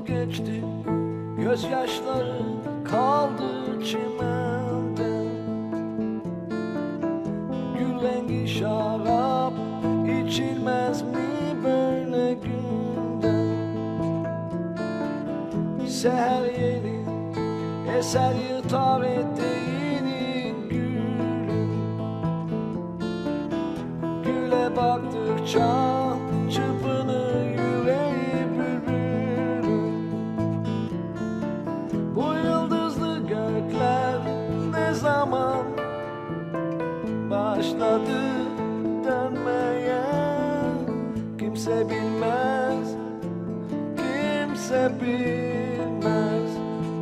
geçti, gözyaşları kaldı çimende. Gül rengi şarap içilmez mi böyle günde? Seher yeni eser yırtar eteğini gülün. Güle baktıkça çırpınır yüreği bülbülün. Bu yıldızlı gökler ne zaman başladı dönmeye? Kimse bilmez, kimse bilmez.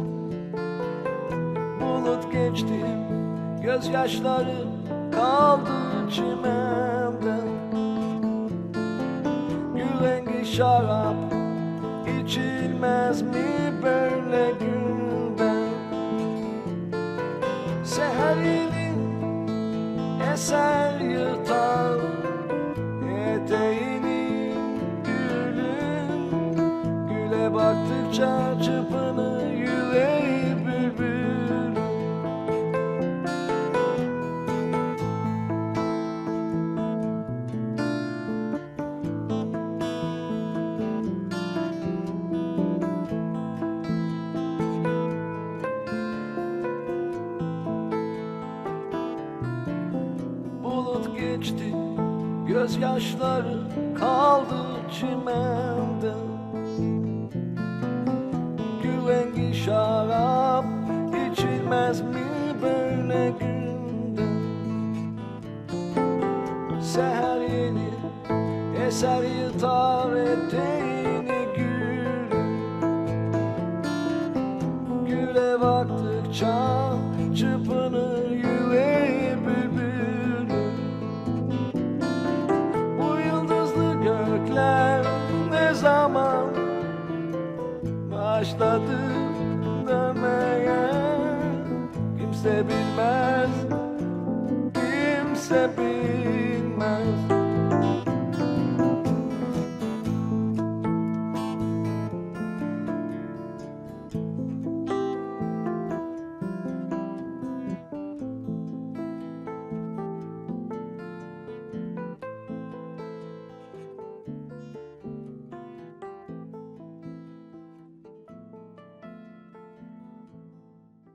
Bulut geçti, gözyaşları kaldı çimende. Gül rengi şarap içilmez mi böyle günde? Seher yeni eser yırtar eteğini gülün. Güle baktıkça çırpınır yüreği bülbülün. Bulut geçti, gözyaşları kaldı çimende. Gül rengi şarap içilmez mi böyle günde? Seher yeni eser yırtar eteğini gülün. Güle baktıkça çırpınır yüreği bülbülün. Bu yıldızlı gökler ne zaman başladı dönmeye? Kimse bilmez, kimse bilmez.